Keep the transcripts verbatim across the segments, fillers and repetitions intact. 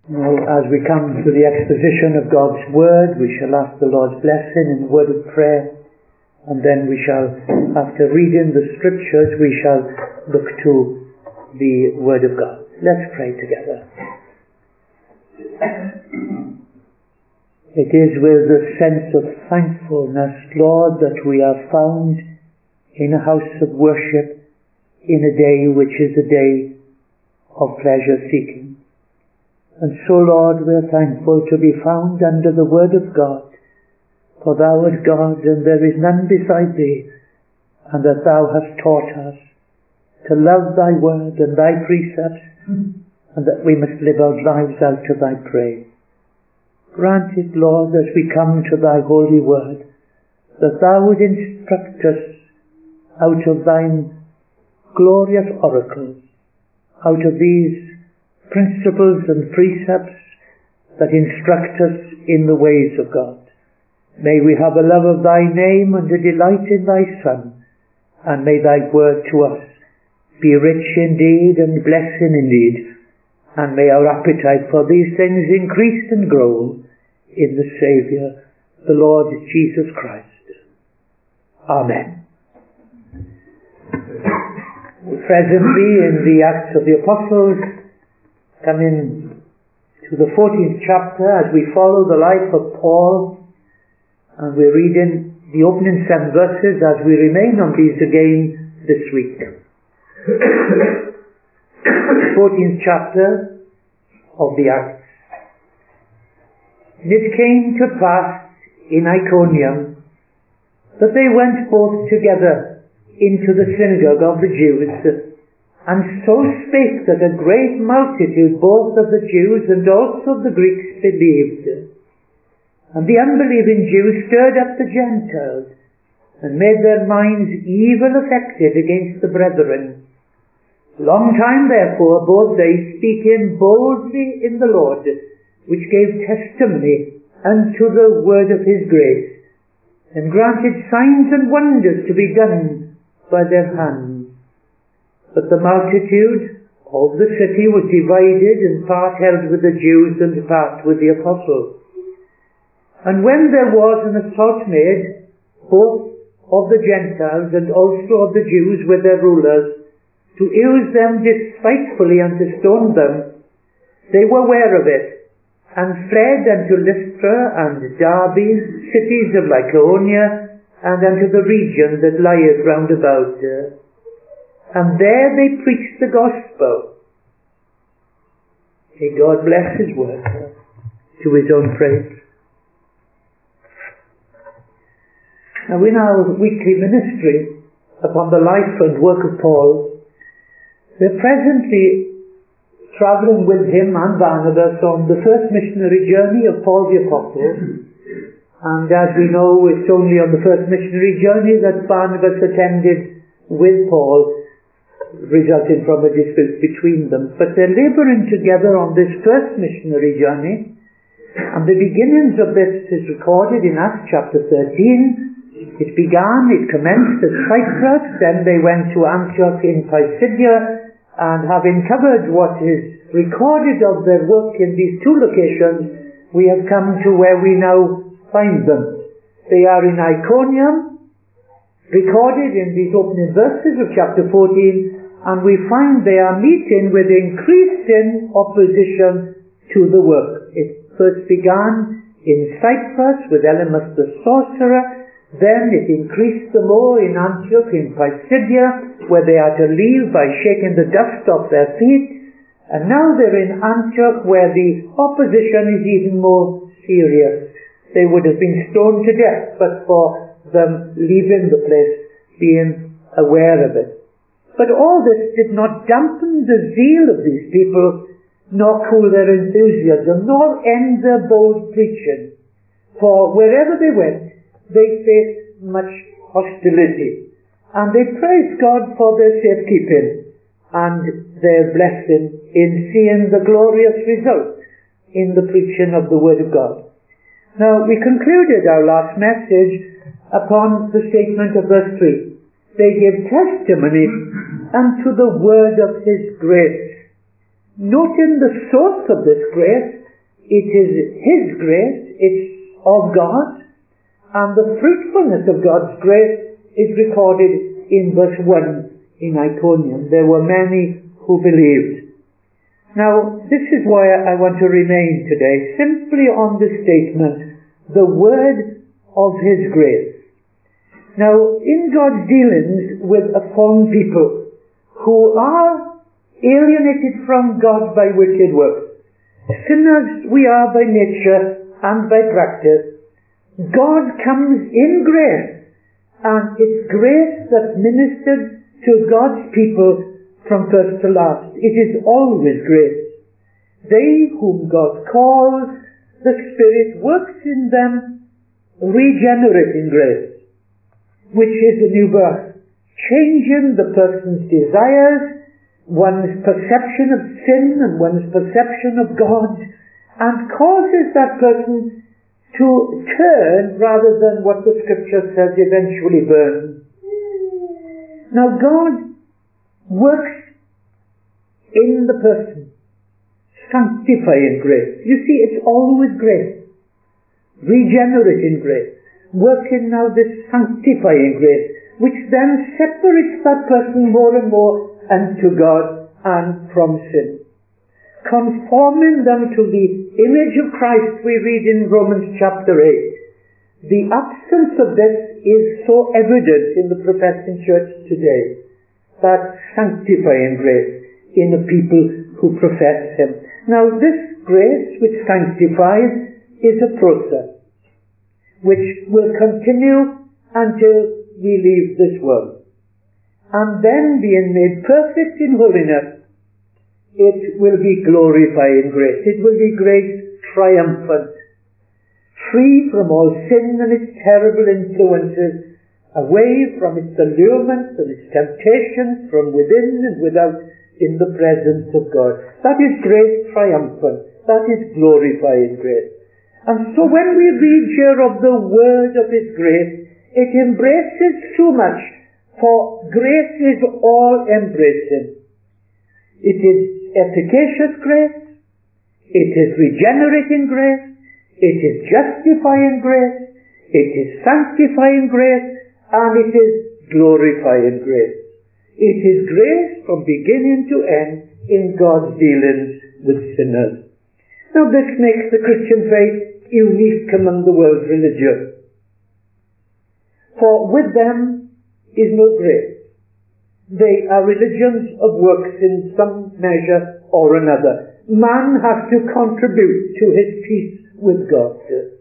Now, as we come to the exposition of God's Word, we shall ask the Lord's blessing in a word of prayer, and then we shall, after reading the Scriptures, we shall look to the Word of God. Let's pray together. It is with a sense of thankfulness, Lord, that we are found in a house of worship in a day which is a day of pleasure seeking. And so, Lord, we are thankful to be found under the Word of God. For Thou art God, and there is none beside Thee, and that Thou hast taught us to love Thy Word and Thy precepts, and that we must live our lives out to Thy praise. Grant it, Lord, as we come to Thy holy Word, that Thou would instruct us out of Thine glorious oracles, out of these principles and precepts that instruct us in the ways of God. May we have a love of Thy name and a delight in Thy Son, and may Thy word to us be rich indeed and blessing indeed, and may our appetite for these things increase and grow in the Saviour, the Lord Jesus Christ. Amen. Presently in the Acts of the Apostles, coming to the fourteenth chapter as we follow the life of Paul, and we're reading the opening seven verses as we remain on these again this week. fourteenth chapter of the Acts. And it came to pass in Iconium that they went both together into the synagogue of the Jews, and so spake that a great multitude both of the Jews and also of the Greeks believed. And the unbelieving Jews stirred up the Gentiles, and made their minds evil affected against the brethren. Long time therefore both they, speaking boldly in the Lord, which gave testimony unto the word of his grace, and granted signs and wonders to be done by their hands. But the multitude of the city was divided, and part held with the Jews and part with the apostles. And when there was an assault made, both of the Gentiles and also of the Jews with their rulers, to use them despitefully and to stone them, they were aware of it, and fled unto Lystra and Derbe, cities of Lycaonia, and unto the region that lieth round about her. And there they preached the gospel. May God bless His word to His own praise. Now in our weekly ministry upon the life and work of Paul, we're presently travelling with him and Barnabas on the first missionary journey of Paul the Apostle. And as we know, it's only on the first missionary journey that Barnabas attended with Paul, resulting from a dispute between them. But they're labouring together on this first missionary journey, and the beginnings of this is recorded in Acts chapter thirteen. It began, it commenced at Cyprus, then they went to Antioch in Pisidia, and having covered what is recorded of their work in these two locations, we have come to where we now find them. They are in Iconium, recorded in these opening verses of chapter fourteen, and we find they are meeting with increasing opposition to the work. It first began in Cyprus with Elymas the sorcerer, then it increased the more in Antioch in Pisidia, where they are to leave by shaking the dust off their feet, and now they're in Antioch where the opposition is even more serious. They would have been stoned to death but for them leaving the place, being aware of it. But all this did not dampen the zeal of these people, nor cool their enthusiasm, nor end their bold preaching. For wherever they went, they faced much hostility. And they praised God for their safekeeping and their blessing in seeing the glorious result in the preaching of the Word of God. Now, we concluded our last message upon the statement of verse three. They give testimony unto the word of His grace. Noting the source of this grace, It is His grace, it's of God, and the fruitfulness of God's grace is recorded in verse one in Iconium. There were many who believed. Now, this is why I want to remain today, simply on the statement, the word of His grace. Now, in God's dealings with a fallen people who are alienated from God by wicked works, sinners we are by nature and by practice, God comes in grace, and it's grace that ministered to God's people from first to last. It is always grace. They whom God calls, the Spirit works in them regenerating grace, which is a new birth, changing the person's desires, one's perception of sin and one's perception of God, and causes that person to turn rather than what the Scripture says eventually burn. Now God works in the person, sanctifying grace. You see, it's always grace, regenerating grace, working now this sanctifying grace, which then separates that person more and more unto God and from sin, conforming them to the image of Christ. We read in Romans chapter eight. The absence of this is so evident in the professing church today, that sanctifying grace in the people who profess Him. Now this grace which sanctifies is a process which will continue until we leave this world. And then, being made perfect in holiness, it will be glorifying grace. It will be grace triumphant, free from all sin and its terrible influences, away from its allurements and its temptations, from within and without, in the presence of God. That is grace triumphant. That is glorifying grace. And so when we read here of the word of His grace, it embraces so much, for grace is all-embracing. It is efficacious grace, it is regenerating grace, it is justifying grace, it is sanctifying grace, and it is glorifying grace. It is grace from beginning to end in God's dealings with sinners. Now this makes the Christian faith unique among the world's religions. For with them is no grace. They are religions of works in some measure or another. Man has to contribute to his peace with God,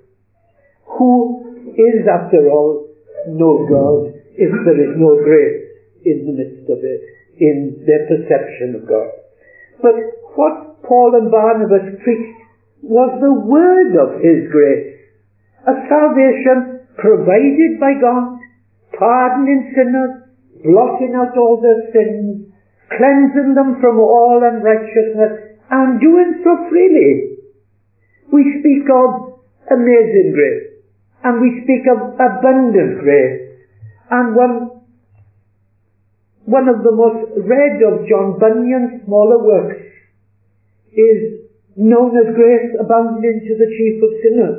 who is, after all, no God if there is no grace in the midst of it, in their perception of God. But what Paul and Barnabas preached was the word of His grace, a salvation provided by God, pardoning sinners, blotting out all their sins, cleansing them from all unrighteousness, and doing so freely. We speak of amazing grace, and we speak of abundant grace, and one One of the most read of John Bunyan's smaller works is known as Grace Abounding to the Chief of Sinners.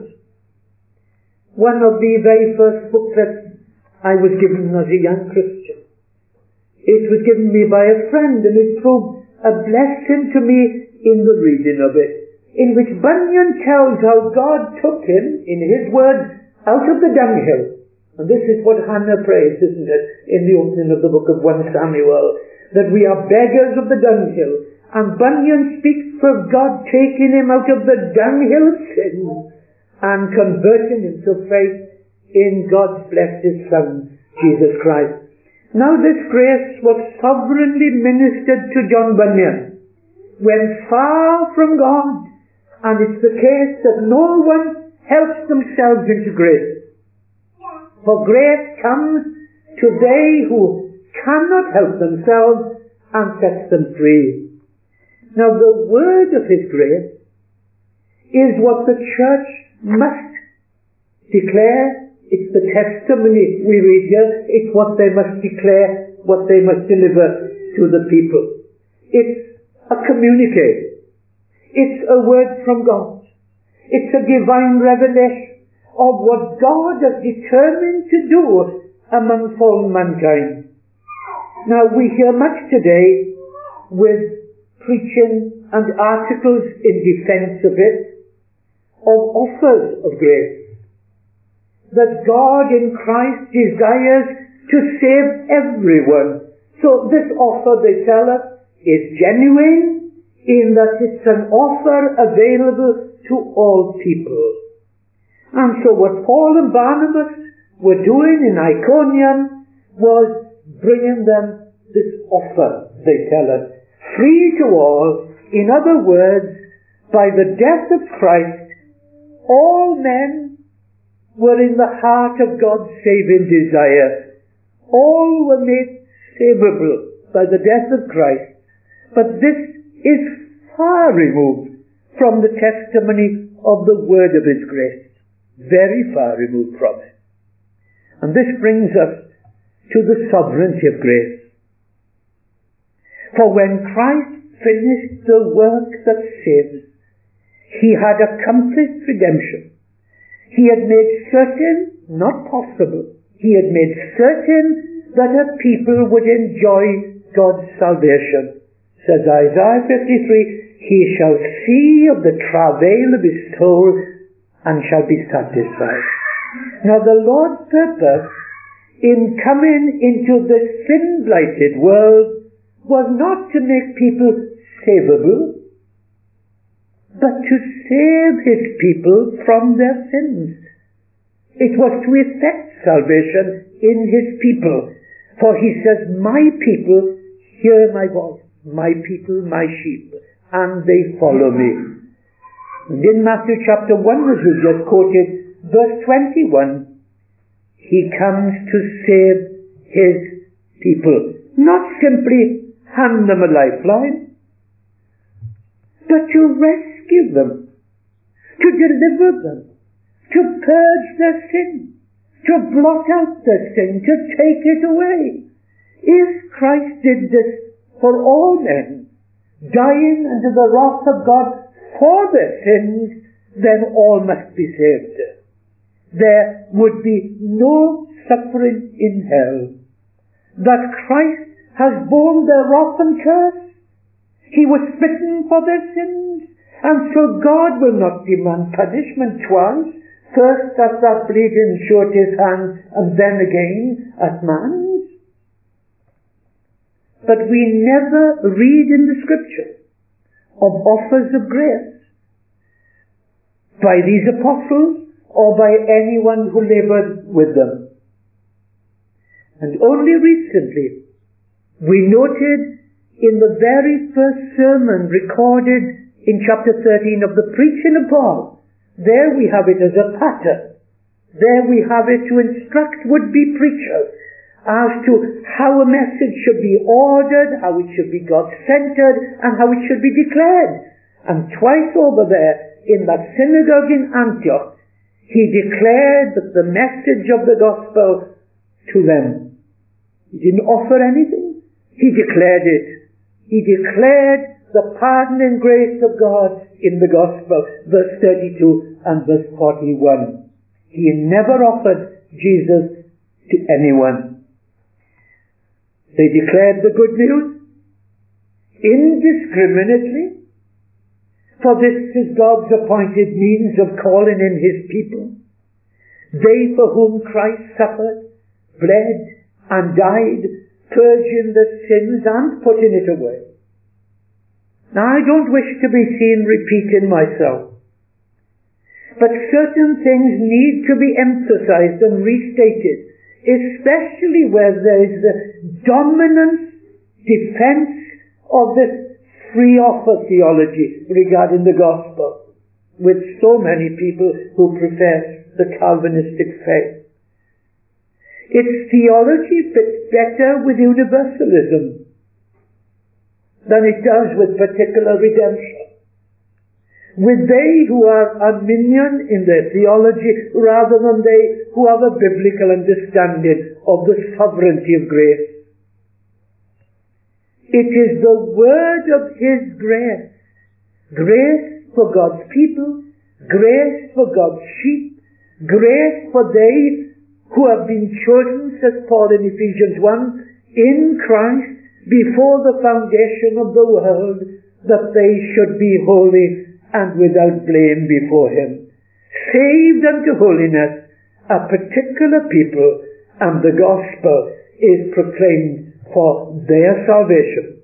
One of the very first booklets I was given as a young Christian. It was given me by a friend, and it proved a blessing to me in the reading of it, in which Bunyan tells how God took him, in his words, out of the dunghill. And this is what Hannah prays, isn't it, in the opening of the book of First Samuel, that we are beggars of the dunghill. And Bunyan speaks of God taking him out of the dunghill of sin and converting him to faith in God's blessed Son, Jesus Christ. Now this grace was sovereignly ministered to John Bunyan when far from God, and it's the case that no one helps themselves into grace. For grace comes to they who cannot help themselves and sets them free. Now the word of His grace is what the church must declare. It's the testimony we read here. It's what they must declare, what they must deliver to the people. It's a communique. It's a word from God. It's a divine revelation of what God has determined to do among fallen mankind. Now, we hear much today with preaching and articles in defense of it, of offers of grace, that God in Christ desires to save everyone. So this offer, they tell us, is genuine in that it's an offer available to all people. And so what Paul and Barnabas were doing in Iconium was bringing them this offer, they tell us, free to all. In other words, by the death of Christ, all men were in the heart of God's saving desire. All were made savable by the death of Christ. But this is far removed from the testimony of the word of His grace. Very far removed from it. And this brings us to the sovereignty of grace. For when Christ finished the work that saves, He had accomplished redemption. He had made certain, not possible, He had made certain that a people would enjoy God's salvation. Says Isaiah fifty-three, He shall see of the travail of His soul and shall be satisfied. Now the Lord's purpose in coming into this sin-blighted world was not to make people savable, but to save His people from their sins. It was to effect salvation in His people. For He says, my people hear my voice, my people, my sheep, and they follow me. And in Matthew chapter one, as we just quoted, verse twenty-one, He comes to save His people. Not simply hand them a lifeline, but to rescue them, to deliver them, to purge their sin, to blot out their sin, to take it away. If Christ did this for all men, dying under the wrath of God for their sins, then all must be saved. There would be no suffering in hell. That Christ has borne their wrath and curse. He was smitten for their sins, and so God will not demand punishment twice, first at that bleeding short His hand, and then again at man's. But we never read in the Scripture of offers of grace by these apostles or by anyone who labored with them. And only recently we noted in the very first sermon recorded in chapter thirteen of the preaching of Paul, there we have it as a pattern. There we have it to instruct would-be preachers as to how a message should be ordered, how it should be God-centered, and how it should be declared. And twice over there, in that synagogue in Antioch, he declared that the message of the gospel to them. He didn't offer anything. He declared it. He declared the pardoning grace of God in the gospel, verse thirty-two and verse forty-one. He never offered Jesus to anyone. They declared the good news indiscriminately, for this is God's appointed means of calling in His people. They for whom Christ suffered, bled, and died, purging the sins and putting it away. Now, I don't wish to be seen repeating myself, but certain things need to be emphasized and restated, especially where there is the dominant defense of this free offer theology regarding the gospel, with so many people who profess the Calvinistic faith. Its theology fits better with universalism than it does with particular redemption. With they who are Arminian in their theology rather than they who have a biblical understanding of the sovereignty of grace. It is the word of His grace, grace for God's people, Grace for God's sheep, grace for they who have been chosen, says Paul in Ephesians one, in Christ before the foundation of the world, that they should be holy and without blame before him. Saved unto holiness, a particular people, and the gospel is proclaimed for their salvation.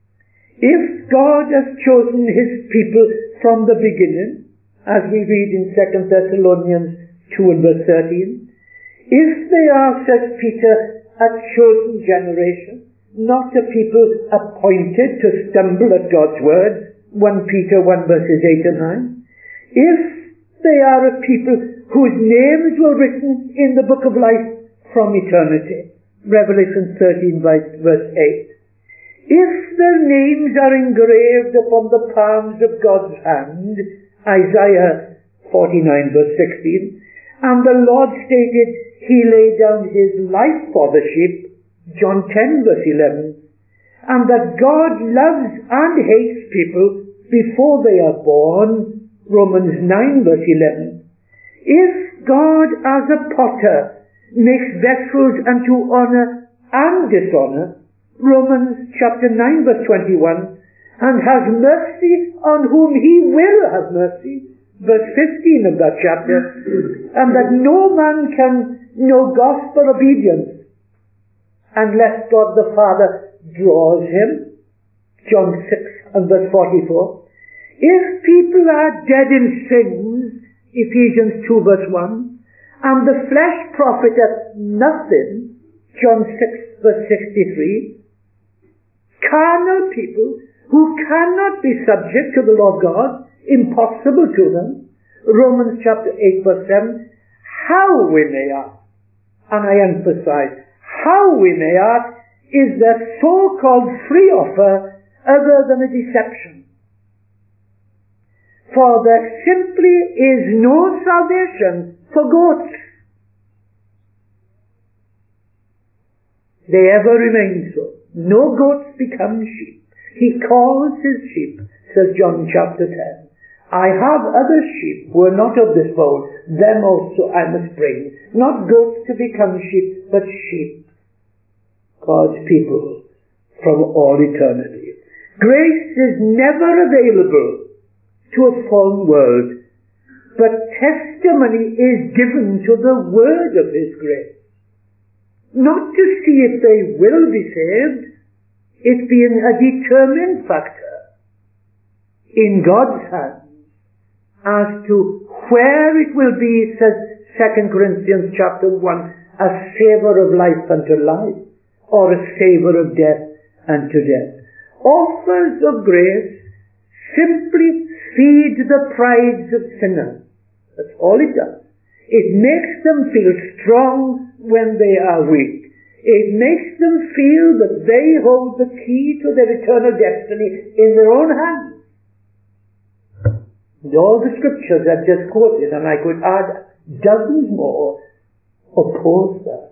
If God has chosen his people from the beginning, as we read in Second Thessalonians two and verse thirteen, if they are, says Peter, a chosen generation, not a people appointed to stumble at God's word, First Peter one verses eight and nine, if they are a people whose names were written in the book of life from eternity, Revelation thirteen verse eight, if their names are engraved upon the palms of God's hand, Isaiah forty-nine verse sixteen, and the Lord stated he laid down his life for the sheep, John ten verse eleven, and that God loves and hates people before they are born, Romans nine verse eleven. If God as a potter makes vessels unto honor and dishonor, Romans chapter nine verse twenty-one, and has mercy on whom he will have mercy, verse fifteen of that chapter, and that no man can know gospel obedience unless God the Father draws him, John six and verse forty-four. If people are dead in sins, Ephesians two verse one, and the flesh profiteth nothing, John six verse sixty-three, carnal people who cannot be subject to the law of God, impossible to them, Romans chapter eight verse seven, how we may ask, and I emphasize, how we may ask, is the so-called free offer other than a deception. For there simply is no salvation for goats. They ever remain so. No goats become sheep. He calls his sheep, says John chapter ten. I have other sheep who are not of this fold, them also I must bring. Not goats to become sheep, but sheep, God's people from all eternity. Grace is never available to a fallen world, but testimony is given to the word of his grace. Not to see if they will be saved, it being a determined factor in God's hands as to where it will be, says Second Corinthians chapter one, a savour of life unto life, or a savour of death unto death. Offers of grace simply feed the prides of sinners. That's all it does. It makes them feel strong when they are weak. It makes them feel that they hold the key to their eternal destiny in their own hands. And all the scriptures I've just quoted, and I could add dozens more, oppose that.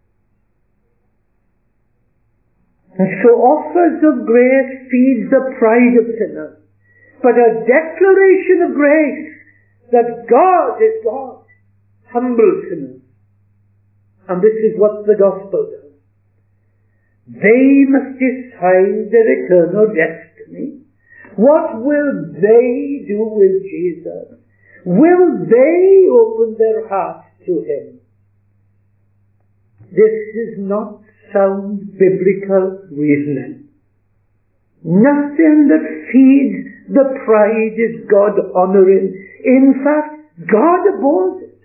And so offers of grace feeds the pride of sinners. But a declaration of grace that God is God humbles sinners. And this is what the gospel does. They must decide their eternal destiny. What will they do with Jesus? Will they open their hearts to him? This is not sound biblical reasoning. Nothing that feeds the pride is God honoring. In fact, God abhors it.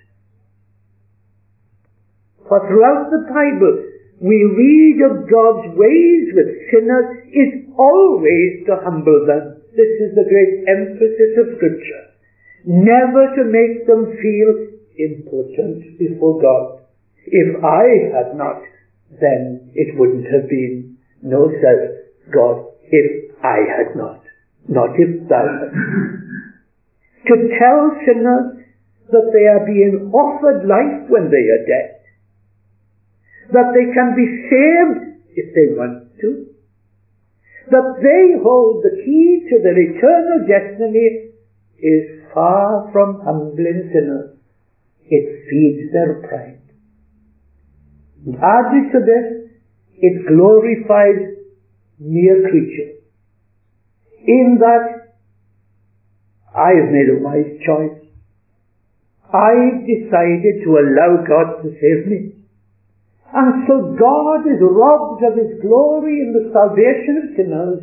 For throughout the Bible, we read of God's ways with sinners is always to humble them. This is the great emphasis of Scripture. Never to make them feel impotent before God. If I had not, then it wouldn't have been. No, says God, if I had not. Not if thou had. To tell sinners that they are being offered life when they are dead. That they can be saved if they want to. That they hold the key to their eternal destiny is far from humbling sinners. It feeds their pride. And added to this, it glorifies mere creatures. In that, I have made a wise choice. I've decided to allow God to save me. And so God is robbed of His glory in the salvation of sinners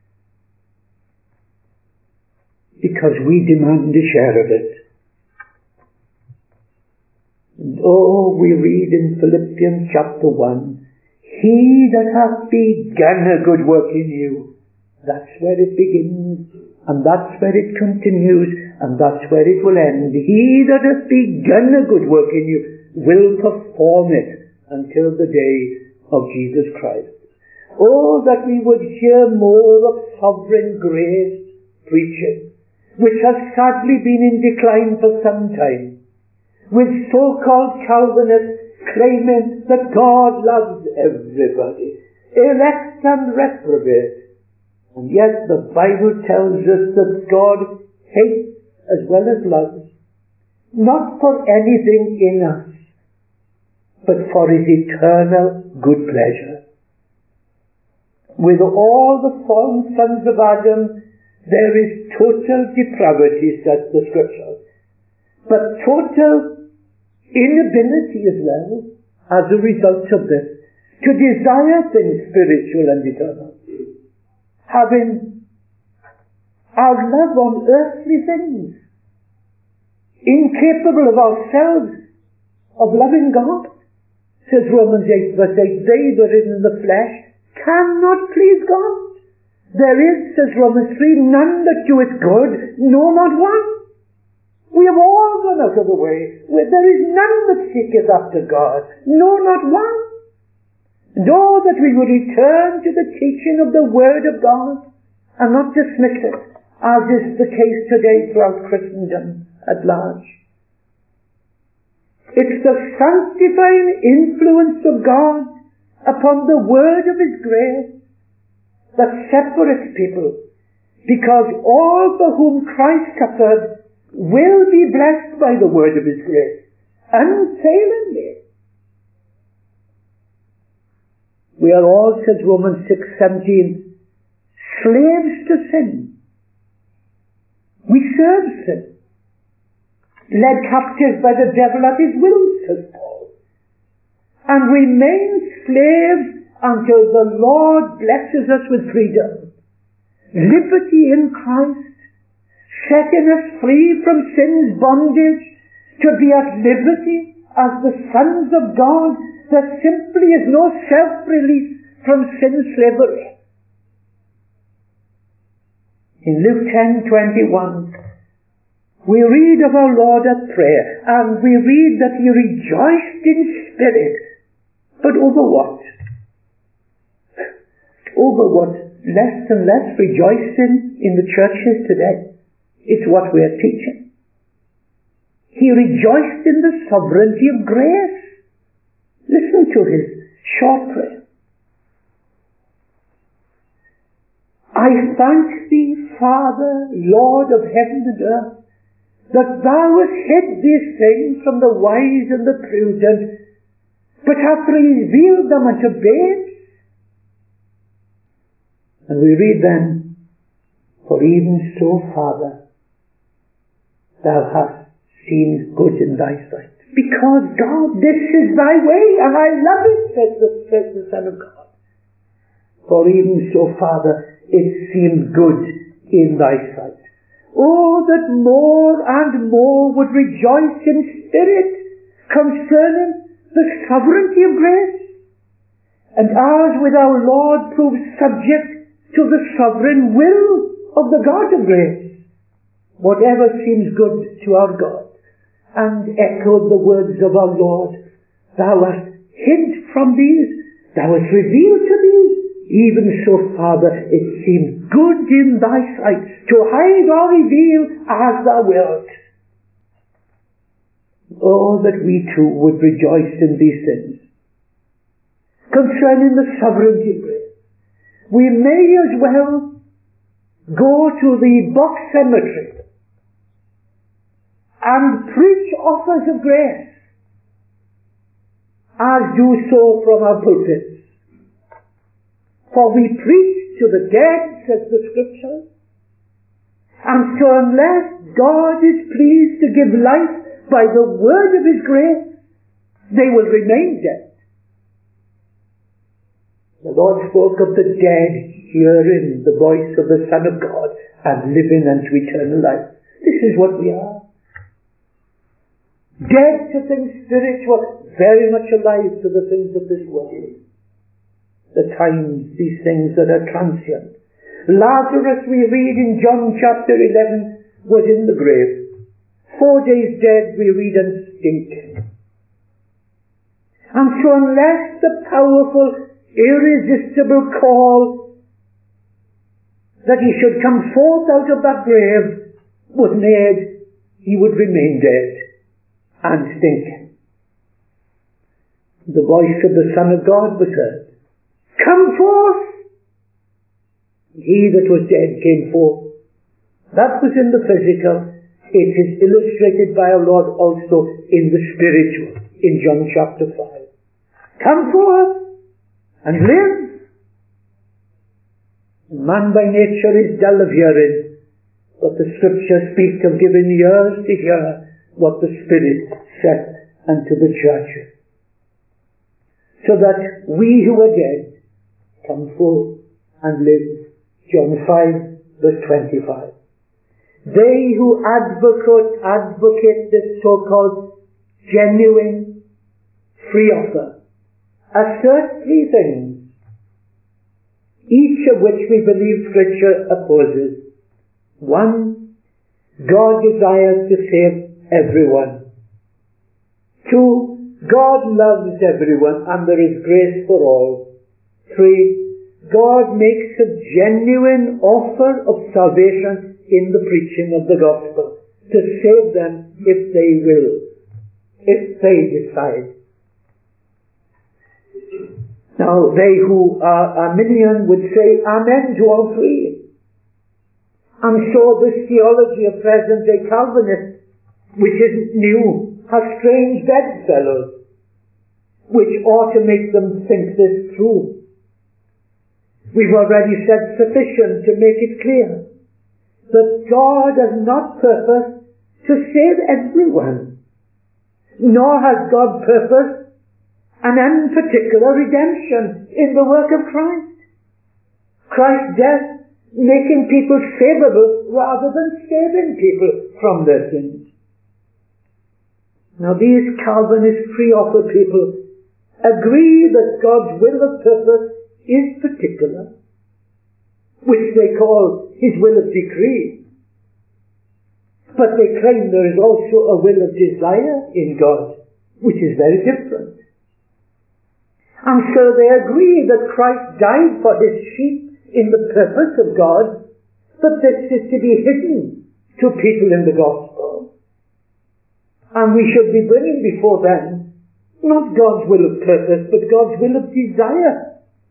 because we demand a share of it. And oh, we read in Philippians chapter one, He that hath begun a good work in you, that's where it begins, and that's where it continues, and that's where it will end. He that hath begun a good work in you will perform it until the day of Jesus Christ. Oh, that we would hear more of sovereign grace preaching, which has sadly been in decline for some time, with so-called Calvinists claiming that God loves everybody, elect and reprobate. And yet the Bible tells us that God hates as well as loves, not for anything in us, but for His eternal good pleasure. With all the fallen sons of Adam, there is total depravity, says the Scripture, but total inability as well, as a result of this, to desire things spiritual and eternal, having our love on earthly things, incapable of ourselves of loving God. Says Romans eight verse eight, they that are in the flesh cannot please God. There is, says Romans three, none that doeth good, no, not one. We have all gone out of the way. There is none that seeketh after God, no, not one. And oh, that we would return to the teaching of the Word of God and not dismiss it, as is the case today throughout Christendom at large. It's the sanctifying influence of God upon the Word of His grace that separates people, because all for whom Christ suffered will be blessed by the Word of His grace, unfailingly. We are all, says Romans six seventeen, slaves to sin. We serve sin, led captive by the devil at his will, says Paul, and remain slaves until the Lord blesses us with freedom. Liberty in Christ, setting us free from sin's bondage, to be at liberty as the sons of God. There simply is no self-release from sin's slavery. In Luke ten twenty-one, we read of our Lord at prayer, and we read that He rejoiced in spirit. But over what? Over what? Less and less rejoicing in the churches today. It's what we are teaching. He rejoiced in the sovereignty of grace. Listen to his short prayer. I thank Thee, Father, Lord of heaven and earth, that Thou hast hid these things from the wise and the prudent, but hast revealed them unto babes. And we read then, for even so, Father, Thou hast seen good in Thy sight. Because, God, this is Thy way, and I love it, says the, says the Son of God. For even so, Father, it seemed good in Thy sight. Oh, that more and more would rejoice in spirit concerning the sovereignty of grace. And as with our Lord proves subject to the sovereign will of the God of grace, whatever seems good to our God, and echoed the words of our Lord, Thou hast hid from these, Thou hast revealed to these, even so, Father, it seemed good in Thy sight to hide or reveal as Thou wilt. Oh, that we too would rejoice in these things. Concerning the sovereignty of grace, we may as well go to the box cemetery and preach offers of grace, as do so from our pulpits. For we preach to the dead, says the Scripture, and so unless God is pleased to give life by the word of His grace, they will remain dead. The Lord spoke of the dead hearing the voice of the Son of God and living unto eternal life. This is what we are. Dead to things spiritual, very much alive to the things of this world. The times, these things that are transient. Lazarus, we read in John chapter eleven, was in the grave. Four days dead, we read, and stinking. And so unless the powerful, irresistible call that he should come forth out of that grave was made, he would remain dead and stinking. The voice of the Son of God was heard. Come forth! He that was dead came forth. That was in the physical. It is illustrated by our Lord also in the spiritual, in John chapter five. Come forth and live. Man by nature is dull of hearing, but the Scriptures speak of giving ears to hear what the Spirit saith unto the churches. So that we who are dead come forth and live. John five, verse twenty-five. They who advocate, advocate this so-called genuine free offer assert three things, each of which we believe Scripture opposes. One, God desires to save everyone. Two, God loves everyone and there is grace for all. Three, God makes a genuine offer of salvation in the preaching of the gospel to save them if they will, if they decide. Now, they who are Arminian would say amen to all three. I'm sure this theology of present-day Calvinists, which isn't new, has strange bedfellows, which ought to make them think this true. We've already said sufficient to make it clear that God has not purposed to save everyone, nor has God purposed an unparticular redemption in the work of Christ. Christ's death making people savable rather than saving people from their sins. Now these Calvinist free-offer people agree that God's will of purpose is particular, which they call His will of decree. But they claim there is also a will of desire in God, which is very different. And so they agree that Christ died for His sheep in the purpose of God, but this is to be hidden to people in the gospel. And we should be bringing before them not God's will of purpose, but God's will of desire.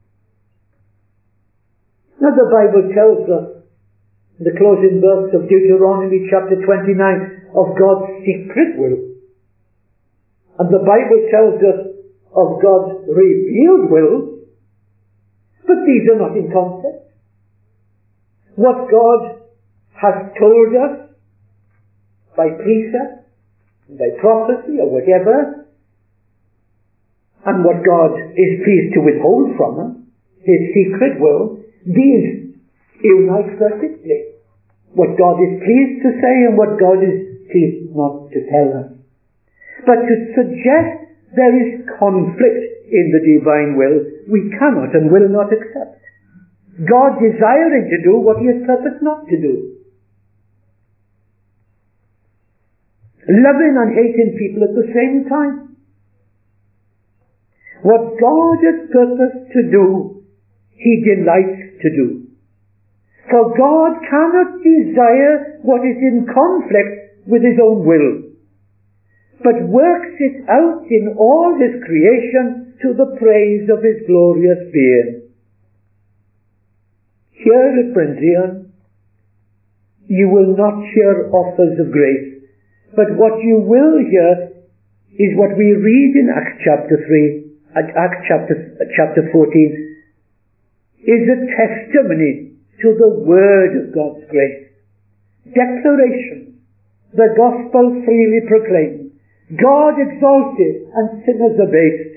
Now the Bible tells us, in the closing verse of Deuteronomy chapter twenty-nine, of God's secret will. And the Bible tells us of God's revealed will, but these are not in conflict. What God has told us by precept, by prophecy or whatever, and what God is pleased to withhold from us, His secret will, these unite perfectly. What God is pleased to say and what God is pleased not to tell us. But to suggest there is conflict in the divine will, we cannot and will not accept. God desiring to do what He has purposed not to do. Loving and hating people at the same time. What God has purposed to do, He delights to do. For God cannot desire what is in conflict with His own will, but works it out in all His creation to the praise of His glorious being. Here at Brenzion, you will not hear offers of grace But what you will hear is what we read in Acts chapter three, Acts chapter, chapter fourteen, is a testimony to the word of God's grace. Declaration, the gospel freely proclaimed, God exalted and sinners abased.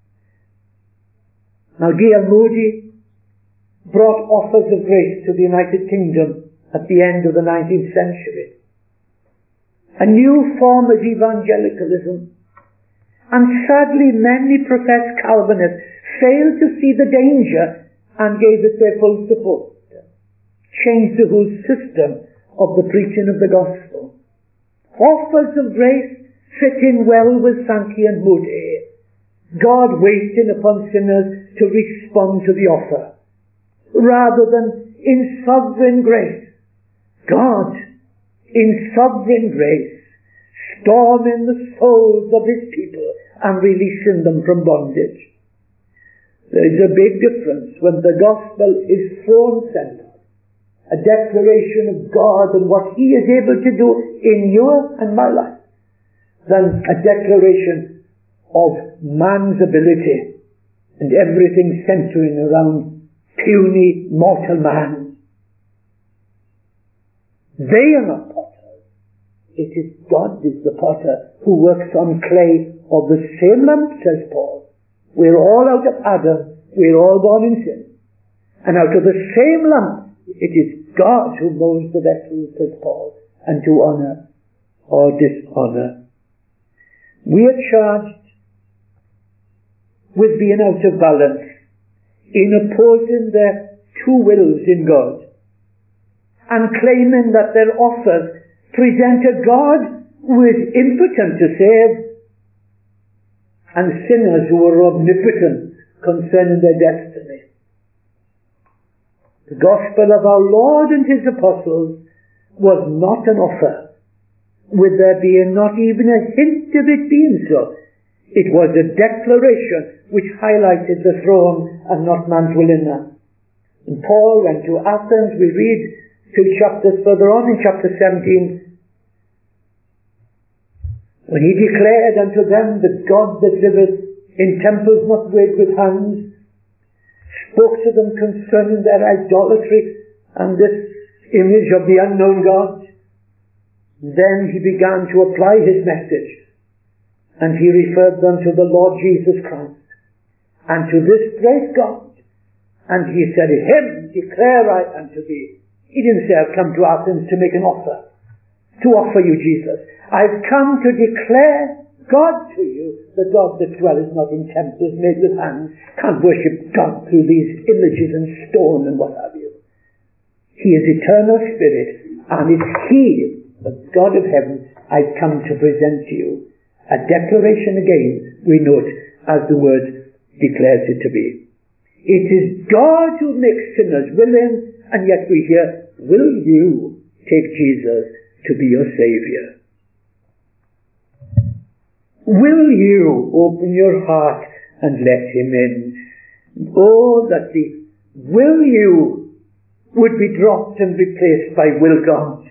Now G L Moody brought offers of grace to the United Kingdom at the end of the nineteenth century. A new form of evangelicalism. And sadly many professed Calvinists failed to see the danger and gave it their full support. Changed the whole system of the preaching of the gospel. Offers of grace fit in well with Sankey and Moody. God waiting upon sinners to respond to the offer, rather than in sovereign grace. God, in sovereign grace, storming the souls of his people and releasing them from bondage. There is a big difference when the gospel is throne-centered, a declaration of God and what he is able to do in your and my life, than a declaration of man's ability and everything centering around puny mortal man. They are not potters. It is God is the potter who works on clay of the same lump, says Paul. We're all out of Adam. We're all born in sin. And out of the same lump, it is God who molds the vessels, says Paul, and to honor or dishonor. We are charged with being out of balance in opposing their two wills in God and claiming that their offers present a God who is impotent to save and sinners who are omnipotent concerning their destiny. The gospel of our Lord and his apostles was not an offer, with there being not even a hint of it being so. It was a declaration which highlighted the throne and not man's willingness. And Paul went to Athens. We read two chapters further on in chapter seventeen, when he declared unto them that God that liveth in temples not made with hands, spoke to them concerning their idolatry and this image of the unknown God. Then he began to apply his message, and he referred them to the Lord Jesus Christ and to this great God. And he said, him declare I unto thee. He didn't say, I've come to Athens to make an offer, to offer you Jesus. I've come to declare God to you, the God that dwelleth not in temples made with hands. Can't worship God through these images and stone and what have you. He is eternal spirit, and it's he, the God of heaven, I've come to present to you. A declaration again, we note, as the word declares it to be. It is God who makes sinners willing, and yet we hear, will you take Jesus to be your Saviour? Will you open your heart and let him in? Oh, that the will you would be dropped and replaced by will God.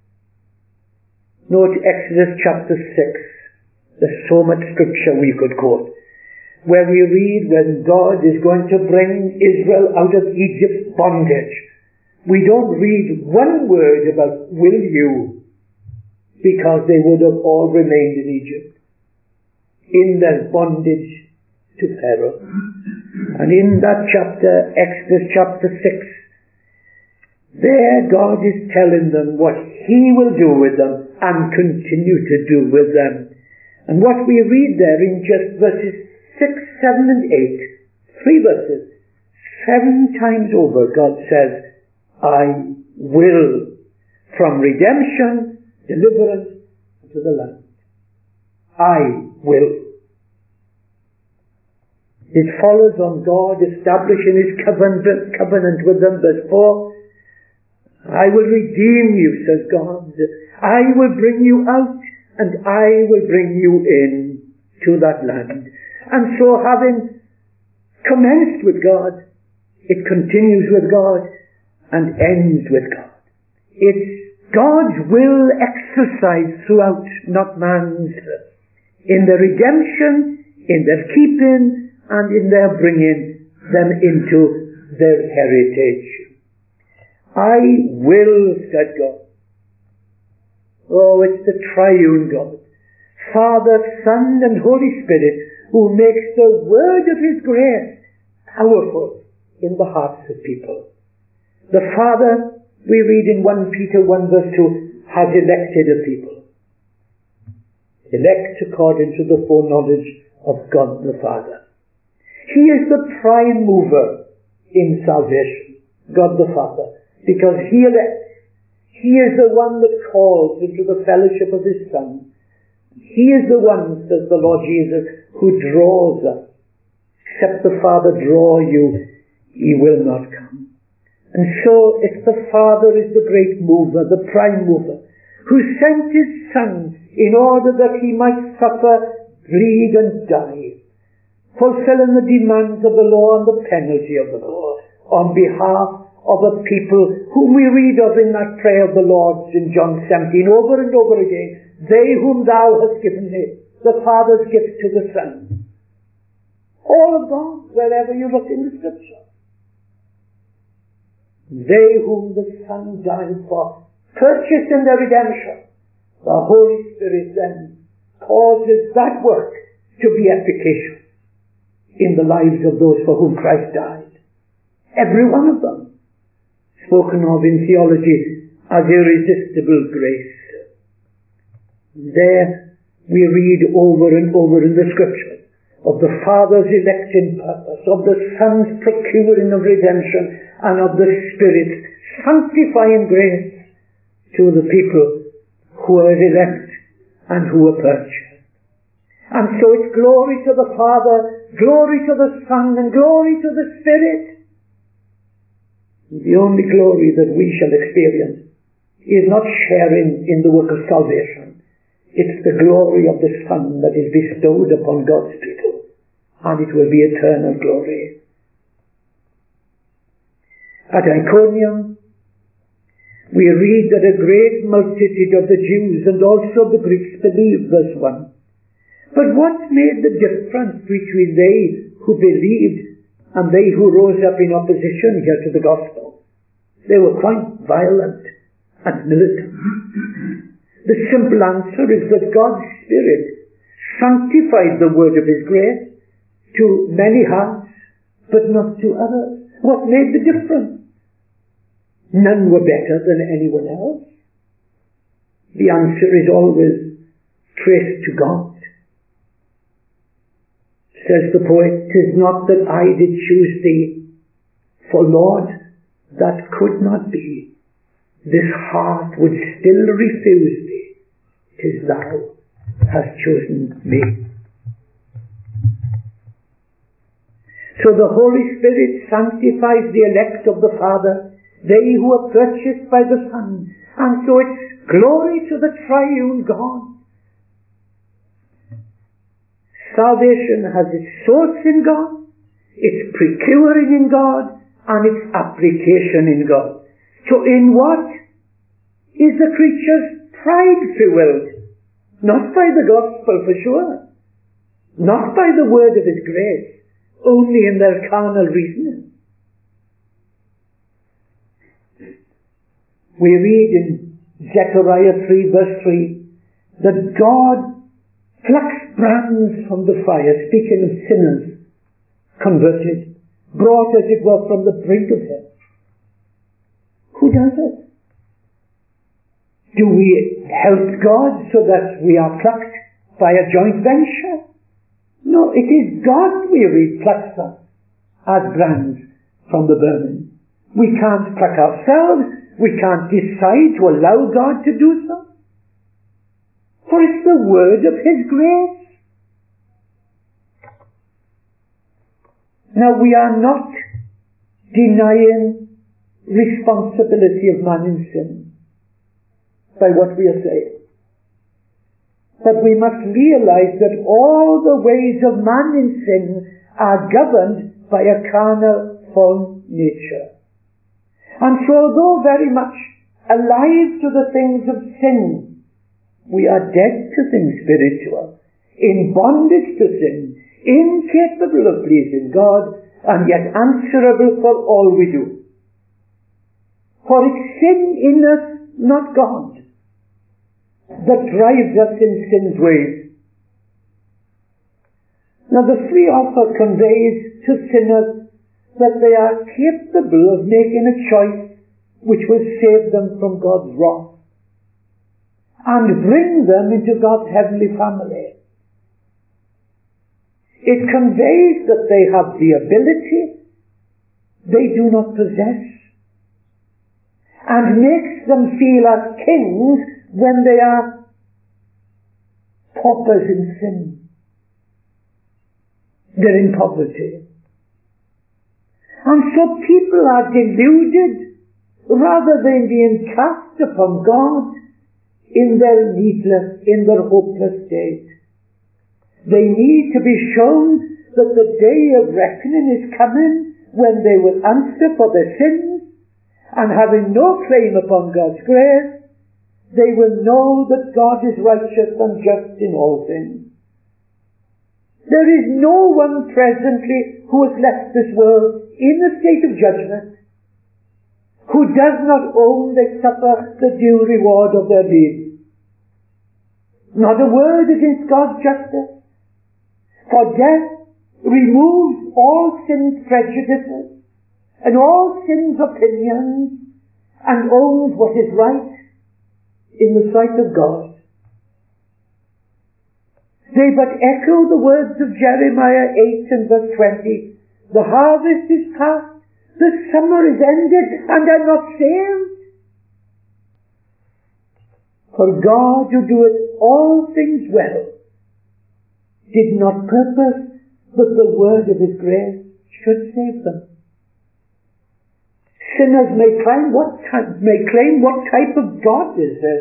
Note Exodus chapter six. There's so much scripture we could quote, where we read when God is going to bring Israel out of Egypt's bondage. We don't read one word about will you, because they would have all remained in Egypt, in their bondage to Pharaoh. And in that chapter, Exodus chapter six, there God is telling them what he will do with them and continue to do with them. And what we read there in just verses six, seven and eight, three verses, seven times over God says, I will, from redemption, deliverance to the land. I will. It follows on God establishing his covenant, covenant with them, verse four. I will redeem you, says God. I will bring you out, and I will bring you in to that land. And so, having commenced with God, it continues with God and ends with God. It's God's will exercised throughout, not man's, in their redemption, in their keeping, and in their bringing them into their heritage. I will, said God. Oh, it's the triune God, Father, Son, and Holy Spirit, who makes the word of His grace powerful in the hearts of people. The Father, we read in First Peter one verse two, has elected a people. Elect according to the foreknowledge of God the Father. He is the prime mover in salvation, God the Father, because He elects. He is the one that calls into the fellowship of His Son. He is the one, says the Lord Jesus, who draws us. Except the Father draw you, He will not come. And so it's the Father is the great mover, the prime mover, who sent His Son in order that He might suffer, bleed and die, fulfilling the demands of the law and the penalty of the law on behalf of a people whom we read of in that prayer of the Lord's in John seventeen over and over again. They whom Thou hast given me, the Father's gift to the Son. All of God, wherever you look in the Scripture. They whom the Son died for, purchased in their redemption. The Holy Spirit then causes that work to be efficacious in the lives of those for whom Christ died. Every one of them. Spoken of in theology as irresistible grace. There we read over and over in the Scriptures of the Father's electing purpose, of the Son's procuring of redemption, and of the Spirit's sanctifying grace to the people who are elect and who are purchased. And so it's glory to the Father, glory to the Son, and glory to the Spirit. The only glory that we shall experience is not sharing in the work of salvation. It's the glory of the Son that is bestowed upon God's people, and it will be eternal glory. At Iconium, we read that a great multitude of the Jews and also the Greeks believed, verse one. But what made the difference between they who believed and they who rose up in opposition here to the gospel? They were quite violent and militant. The simple answer is that God's Spirit sanctified the word of His grace to many hearts, but not to others. What made the difference? None were better than anyone else. The answer is always traced to God. Says the poet, "'Tis not that I did choose thee, for Lord, that could not be. This heart would still refuse thee. 'Tis thou hast chosen me." So the Holy Spirit sanctifies the elect of the Father, they who are purchased by the Son. And so it's glory to the triune God. Salvation has its source in God, its procuring in God, and its application in God. So in what is the creature's pride fueled? Not by the gospel for sure, not by the word of His grace, only in their carnal reasoning. We read in Zechariah three verse three that God plucks brands from the fire, speaking of sinners converted, brought as it were from the brink of hell. Who does it? Do we help God so that we are plucked by a joint venture? No, it is God, we read, plucks us as brands from the burning. We can't pluck ourselves. We can't decide to allow God to do so. For it's the word of His grace. Now we are not denying responsibility of man in sin by what we are saying. But we must realize that all the ways of man in sin are governed by a carnal, fallen nature. And so although very much alive to the things of sin. We are dead to things spiritual, in bondage to sin, incapable of pleasing God, and yet answerable for all we do. For it's sin in us, not God, that drives us in sin's ways. Now the free offer conveys to sinners that they are capable of making a choice which will save them from God's wrath and bring them into God's heavenly family. It conveys that they have the ability they do not possess, and makes them feel as kings when they are paupers in sin. They're in poverty. And so people are deluded rather than being cast upon God in their needless, in their hopeless state. They need to be shown that the day of reckoning is coming when they will answer for their sins, and having no claim upon God's grace, they will know that God is righteous and just in all things. There is no one presently who has left this world in a state of judgment who does not own they suffer the due reward of their deeds. Not a word against God's justice, for death removes all sin's prejudices and all sin's opinions and owns what is right in the sight of God. They but echo the words of Jeremiah eight and verse twenty. The harvest is past, the summer is ended, and I'm not saved. For God, who doeth all things well, did not purpose that the word of his grace should save them. Sinners may claim what type, may claim what type of God is this,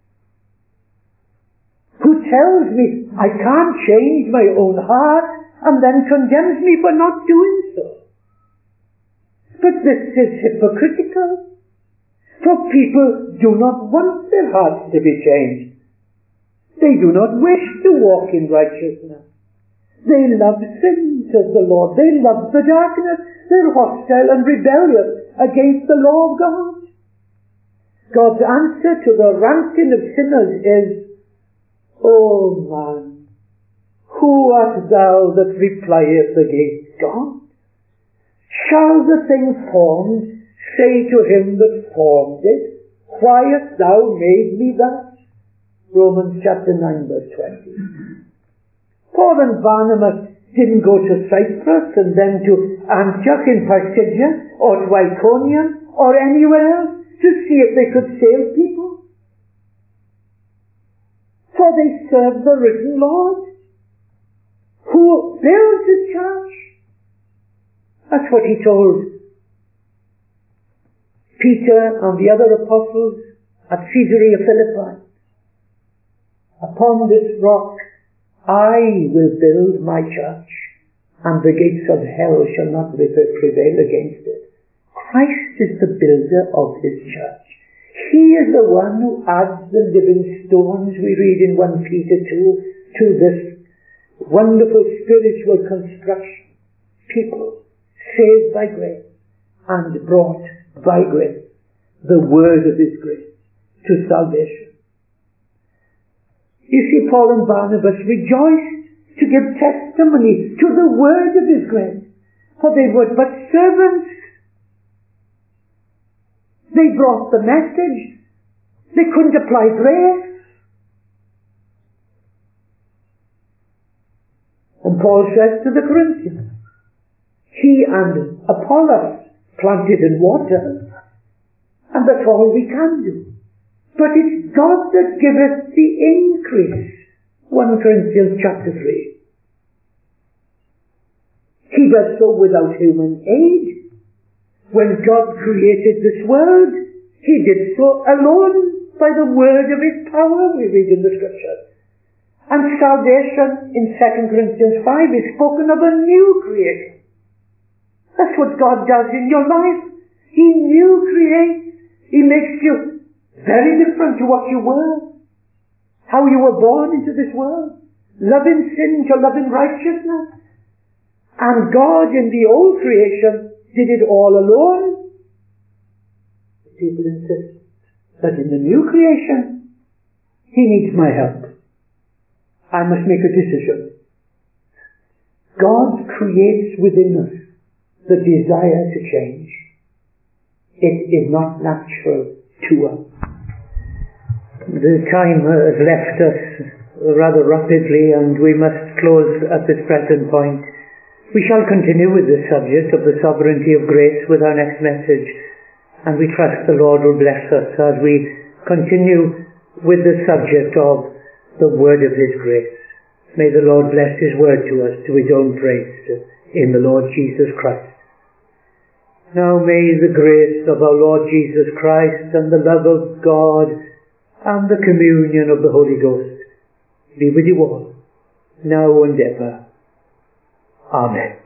who tells me I can't change my own heart and then condemns me for not doing so. But this is hypocritical, for people do not want their hearts to be changed. They do not wish to walk in righteousness. They love sin, says the Lord. They love the darkness. They're hostile and rebellious against the law of God. God's answer to the ranting of sinners is, O man, who art thou that replieth against God? Shall the thing formed say to him that formed it, why hast thou made me thus? Romans chapter nine verse twenty. Paul and Barnabas didn't go to Cyprus and then to Antioch in Pisidia or to Iconium or anywhere else to see if they could save people. For they serve the risen Lord, who builds his church. That's what he told Peter and the other apostles at Caesarea Philippi. Upon this rock I will build my church, and the gates of hell shall not prevail against it. Christ is the builder of his church. He is the one who adds the living stones, we read in First Peter two, to this wonderful spiritual construction. People saved by grace and brought by grace, the word of his grace, to salvation. You see, Paul and Barnabas rejoiced to give testimony to the word of his grace, for they were but servants. They brought the message. They couldn't apply grace. And Paul says to the Corinthians, he and Apollos planted and watered, and that's all we can do. But it's God that giveth the increase. First Corinthians chapter three. He does so without human aid. When God created this world, he did so alone by the word of his power, we read in the scriptures. And salvation in Second Corinthians five is spoken of a new creation. That's what God does in your life. He new creates. He makes you Very different to what you were. How you were born into this world. Loving sin to loving righteousness. And God in the old creation did it all alone. People insist that in the new creation, He needs my help. I must make a decision. God creates within us the desire to change. It is not natural to us. The time has left us rather rapidly, and we must close at this present point. We shall continue with the subject of the sovereignty of grace with our next message, and we trust the Lord will bless us as we continue with the subject of the word of His grace. May the Lord bless His word to us to His own praise in the Lord Jesus Christ. Now may the grace of our Lord Jesus Christ and the love of God and the communion of the Holy Ghost be with you all, now and ever. Amen.